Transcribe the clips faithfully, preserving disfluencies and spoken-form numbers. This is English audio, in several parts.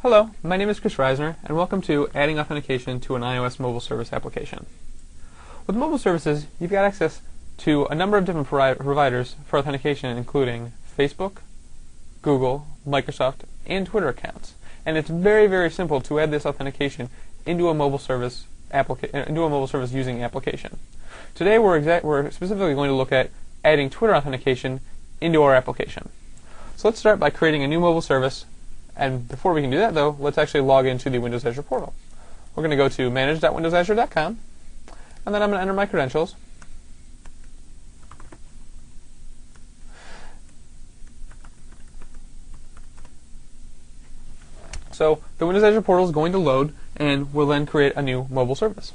Hello, my name is Chris Reisner, and welcome to Adding Authentication to an iOS Mobile Service Application. With mobile services, you've got access to a number of different providers for authentication, including Facebook, Google, Microsoft, and Twitter accounts. And it's very, very simple to add this authentication into a mobile service applica- into a mobile service using application. Today, we're, exa- we're specifically going to look at adding Twitter authentication into our application. So let's start by creating a new mobile service. And before we can do that, though, let's actually log into the Windows Azure portal. We're going to go to manage dot windows azure dot com, and then I'm going to enter my credentials. So the Windows Azure portal is going to load, and we'll then create a new mobile service.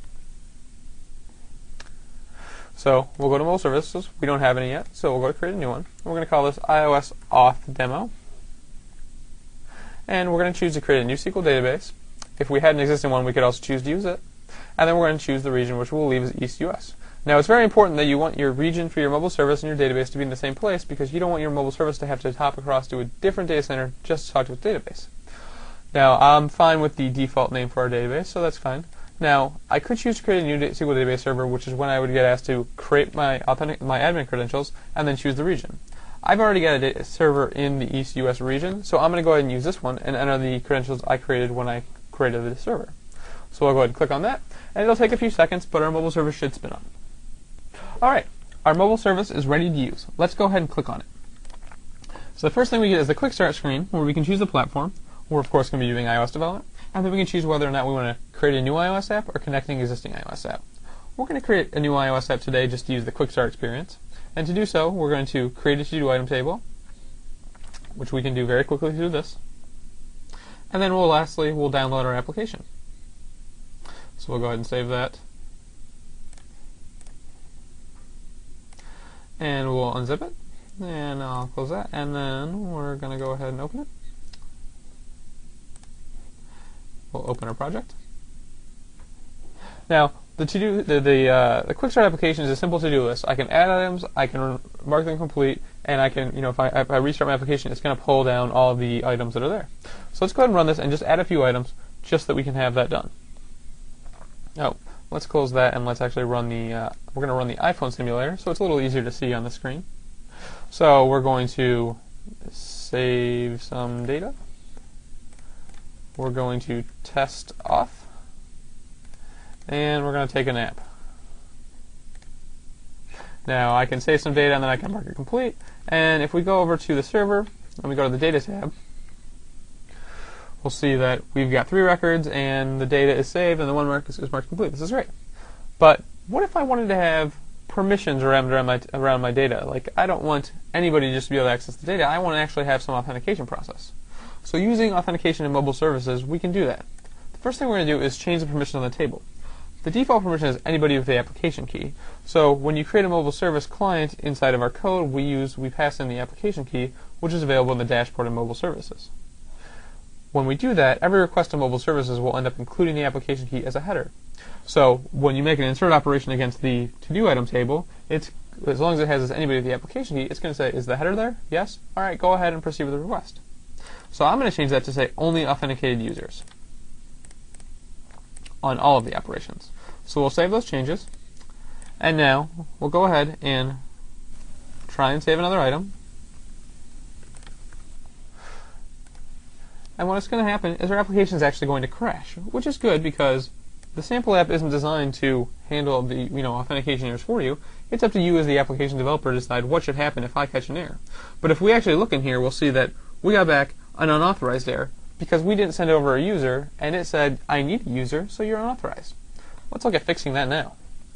So we'll go to mobile services. We don't have any yet, so we'll go to create a new one. We're going to call this iOS Auth Demo. And we're going to choose to create a new S Q L database. If we had an existing one, we could also choose to use it. And then we're going to choose the region, which we'll leave as East U S. Now, it's very important that you want your region for your mobile service and your database to be in the same place, because you don't want your mobile service to have to hop across to a different data center just to talk to its database. Now, I'm fine with the default name for our database, so that's fine. Now, I could choose to create a new S Q L database server, which is when I would get asked to create my authentic, my admin credentials, and then choose the region. I've already got a data server in the East U S region, so I'm going to go ahead and use this one and enter the credentials I created when I created the server. So I'll go ahead and click on that, and it'll take a few seconds, but our mobile service should spin up. Alright, our mobile service is ready to use. Let's go ahead and click on it. So the first thing we get is the quick start screen, where we can choose the platform. We're of course going to be doing iOS development, and then we can choose whether or not we want to create a new iOS app or connect an existing iOS app. We're going to create a new iOS app today just to use the quick start experience. And to do so, we're going to create a to-do item table, which we can do very quickly through this. And then we'll lastly, we'll download our application. So we'll go ahead and save that. And we'll unzip it. And I'll close that. And then we're going to go ahead and open it. We'll open our project. Now, the to-do, the the, uh, the quick start application is a simple to-do list. I can add items, I can mark them complete, and I can, you know, if I, if I restart my application, it's going to pull down all of the items that are there. So let's go ahead and run this and just add a few items, just so that we can have that done. Oh, let's close that and let's actually run the. Uh, we're going to run the iPhone simulator, so it's a little easier to see on the screen. So we're going to save some data. We're going to test off. And we're going to take a nap. Now I can save some data and then I can mark it complete. And if we go over to the server and we go to the data tab, we'll see that we've got three records and the data is saved and the one mark is, is marked complete. This is great. But what if I wanted to have permissions around, around, my, around my data? Like, I don't want anybody just to be able to access the data. I want to actually have some authentication process. So using authentication in mobile services, we can do that. The first thing we're going to do is change the permission on the table. The default permission is anybody with the application key. So when you create a mobile service client inside of our code, we use we pass in the application key, which is available in the dashboard of mobile services. When we do that, every request to mobile services will end up including the application key as a header. So when you make an insert operation against the to-do item table, it's as long as it has anybody with the application key, it's going to say, is the header there? Yes? All right, go ahead and proceed with the request. So I'm going to change that to say only authenticated users on all of the operations. So we'll save those changes, and now we'll go ahead and try and save another item. And what's going to happen is our application is actually going to crash, which is good because the sample app isn't designed to handle the you know authentication errors for you. It's up to you as the application developer to decide what should happen if I catch an error. But if we actually look in here, we'll see that we got back an unauthorized error, because we didn't send over a user, and it said, I need a user, so you're unauthorized. Let's look at fixing that now.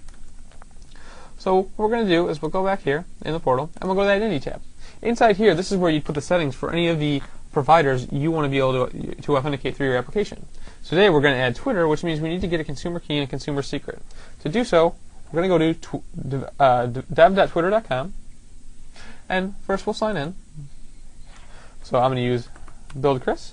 So what we're going to do is we'll go back here in the portal, and we'll go to that Identity tab. Inside here, this is where you put the settings for any of the providers you want to be able to, to authenticate through your application. So today we're going to add Twitter, which means we need to get a consumer key and a consumer secret. To do so, we're going to go to uh, dev dot twitter dot com, and first we'll sign in. So I'm going to use build Chris.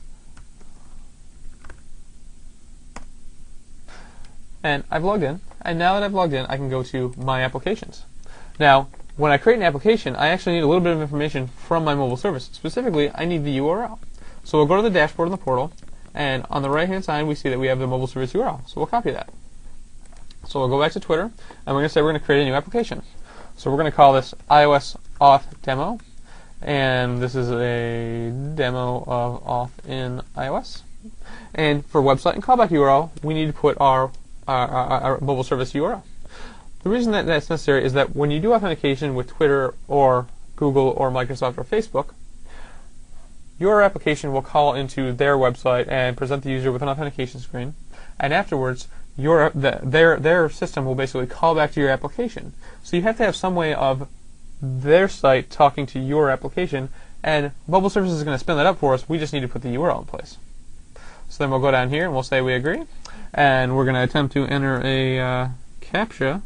And I've logged in, and now that I've logged in, I can go to My Applications. Now, when I create an application, I actually need a little bit of information from my mobile service. Specifically, I need the U R L. So we'll go to the dashboard in the portal, And on the right-hand side, we see that we have the mobile service U R L. So we'll copy that. So we'll go back to Twitter, and we're going to say we're going to create a new application. So we're going to call this iOS Auth Demo, and this is a demo of Auth in iOS. And for website and callback U R L, we need to put our, our, our, our mobile service U R L. The reason that that's necessary is that when you do authentication with Twitter or Google or Microsoft or Facebook, your application will call into their website and present the user with an authentication screen, and afterwards your the, their their system will basically call back to your application. So you have to have some way of their site talking to your application, and mobile services is going to spin that up for us. We just need to put the U R L in place. So then we'll go down here and we'll say we agree, and we're going to attempt to enter a uh, CAPTCHA.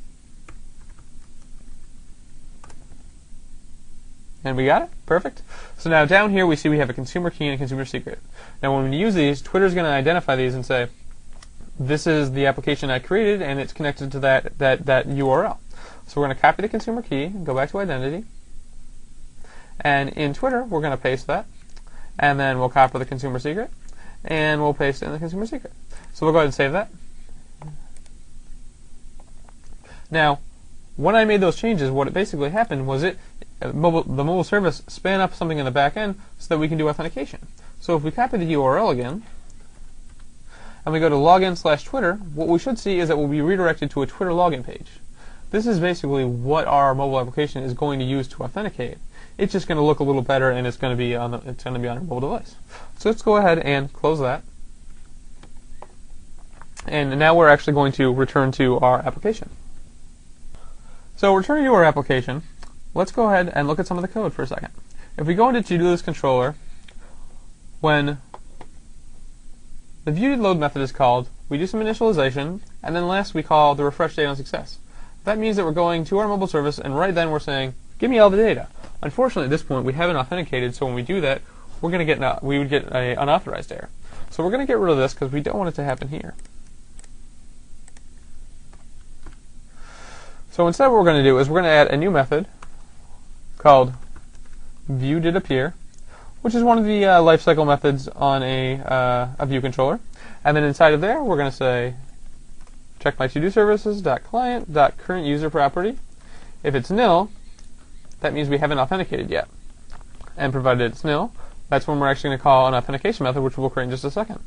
And we got it. Perfect. So now down here we see we have a consumer key and a consumer secret. Now when we use these, Twitter's going to identify these and say, this is the application I created and it's connected to that, that, that U R L. So we're going to copy the consumer key, go back to identity, and in Twitter we're going to paste that, and then we'll copy the consumer secret, and we'll paste in the consumer secret. So we'll go ahead and save that. Now, when I made those changes, what it basically happened was it uh, mobile, the mobile service span up something in the back end so that we can do authentication. So if we copy the U R L again, and we go to login slash Twitter, what we should see is that we'll be redirected to a Twitter login page. This is basically what our mobile application is going to use to authenticate. It's just going to look a little better, and it's going to be on the, it's going to be on our mobile device. So let's go ahead and close that. And now we're actually going to return to our application. So returning to our application, let's go ahead and look at some of the code for a second. If we go into to-do list controller, when the viewDidLoad method is called, we do some initialization, and then last we call the refresh date on success. That means that we're going to our mobile service, and right then we're saying, give me all the data. Unfortunately, at this point, we haven't authenticated, so when we do that, we're going to get an, we would get an unauthorized error. So we're going to get rid of this because we don't want it to happen here. So instead, what we're going to do is we're going to add a new method called viewDidAppear, which is one of the uh, lifecycle methods on a, uh, a view controller. And then inside of there, we're going to say check my to-do services dot client dot current user property. If it's nil, that means we haven't authenticated yet. And provided it's nil, that's when we're actually going to call an authentication method, which we'll create in just a second.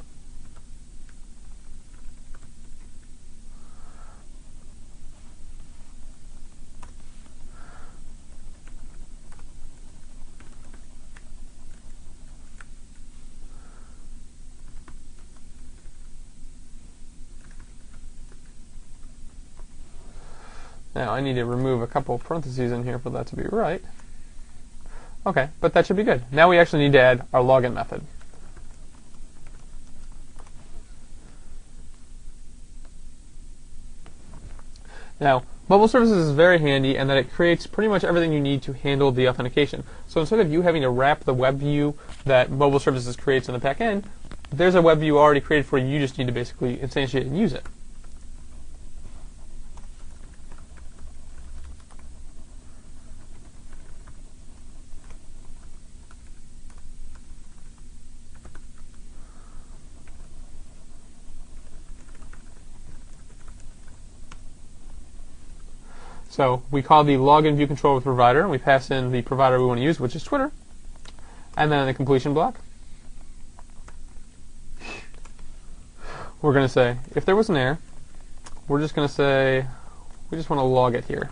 Now I need to remove a couple of parentheses in here for that to be right. Okay, but that should be good. Now we actually need to add our login method. Now, mobile services is very handy in that it creates pretty much everything you need to handle the authentication. So instead of you having to wrap the web view that mobile services creates in the back end, there's a web view already created for you. You just need to basically instantiate and use it. So we call the login view controller with provider, and we pass in the provider we want to use, which is Twitter. And then in the completion block, we're going to say, if there was an error, we're just going to say, we just want to log it here.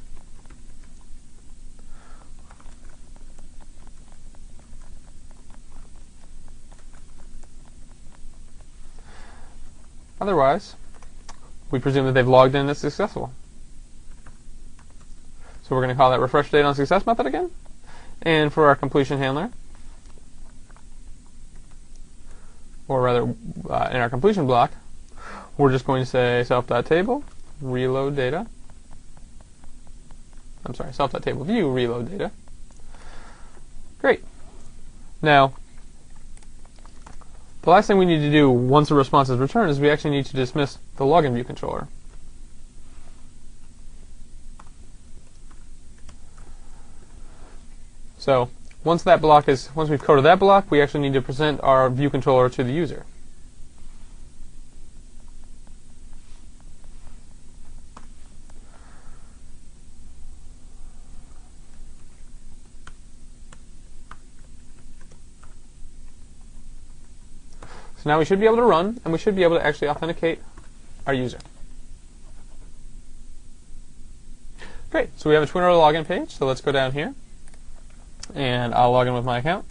Otherwise, we presume that they've logged in and it's successful. So we're going to call that refresh date on success method again. And for our completion handler, or rather uh, in our completion block, we're just going to say self.table, reload data. I'm sorry, self.table view, reload data. Great. Now, the last thing we need to do once a response is returned is we actually need to dismiss the login view controller. So once that block is, once we've coded that block, we actually need to present our view controller to the user. So now we should be able to run, and we should be able to actually authenticate our user. Great, so we have a Twinoro login page, so let's go down here, and I'll log in with my account.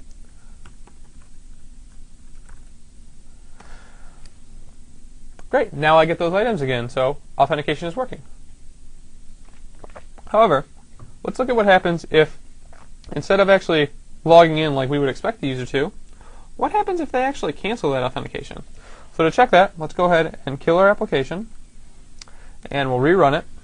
Great, now I get those items again, so authentication is working. However, let's look at what happens if, instead of actually logging in like we would expect the user to, what happens if they actually cancel that authentication? So to check that, let's go ahead and kill our application, and we'll rerun it.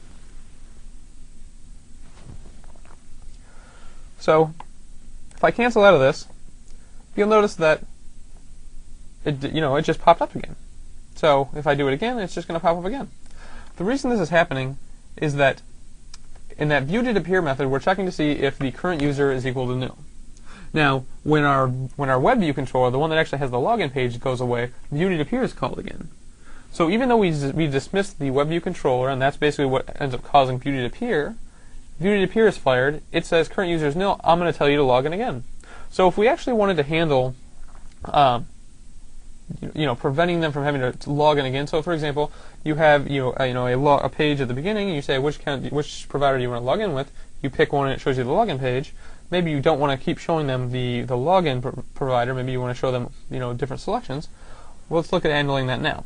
So if I cancel out of this, you'll notice that it, you know, it just popped up again. So if I do it again, it's just going to pop up again. The reason this is happening is that in that viewDidAppear method, we're checking to see if the current user is equal to nil. Now, when our when our web view controller, the one that actually has the login page, goes away, viewDidAppear is called again. So even though we we dismissed the web view controller, and that's basically what ends up causing viewDidAppear, viewDidAppear is fired. It says current user is nil. I'm going to tell you to log in again. So if we actually wanted to handle, um, you know, preventing them from having to, to log in again. So for example, you have you know a, you know a, log, a page at the beginning, and you say which kind of, which provider do you want to log in with. You pick one, and it shows you the login page. Maybe you don't want to keep showing them the the login pr provider. Maybe you want to show them you know different selections. Well, let's look at handling that now.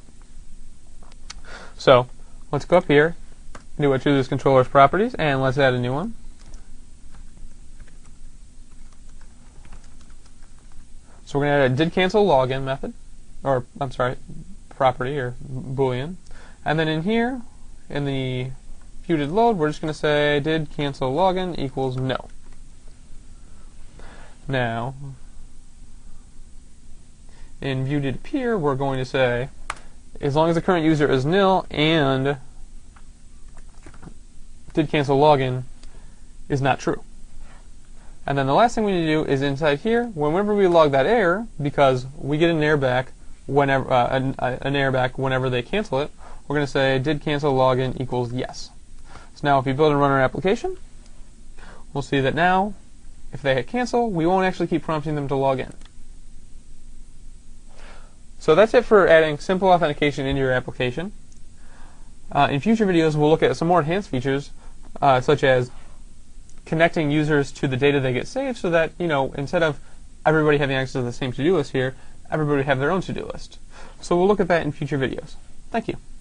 So let's go up here, do what chooses controller's properties, and let's add a new one. So we're going to add a did cancel login method, or I'm sorry, property or boolean, and then in here, in the viewDidLoad, we're just going to say did cancel login equals no. Now, in viewDidAppear, we're going to say as long as the current user is nil and did cancel login is not true. And then the last thing we need to do is inside here, whenever we log that error, because we get an error back whenever uh, an, uh, an error back whenever they cancel it, we're going to say did cancel login equals yes. So now if we build and run our application, we'll see that now if they hit cancel, we won't actually keep prompting them to log in. So that's it for adding simple authentication into your application. Uh, in future videos, we'll look at some more enhanced features, uh, such as connecting users to the data they get saved, so that you know instead of everybody having access to the same to-do list here, everybody have their own to-do list. So we'll look at that in future videos. Thank you.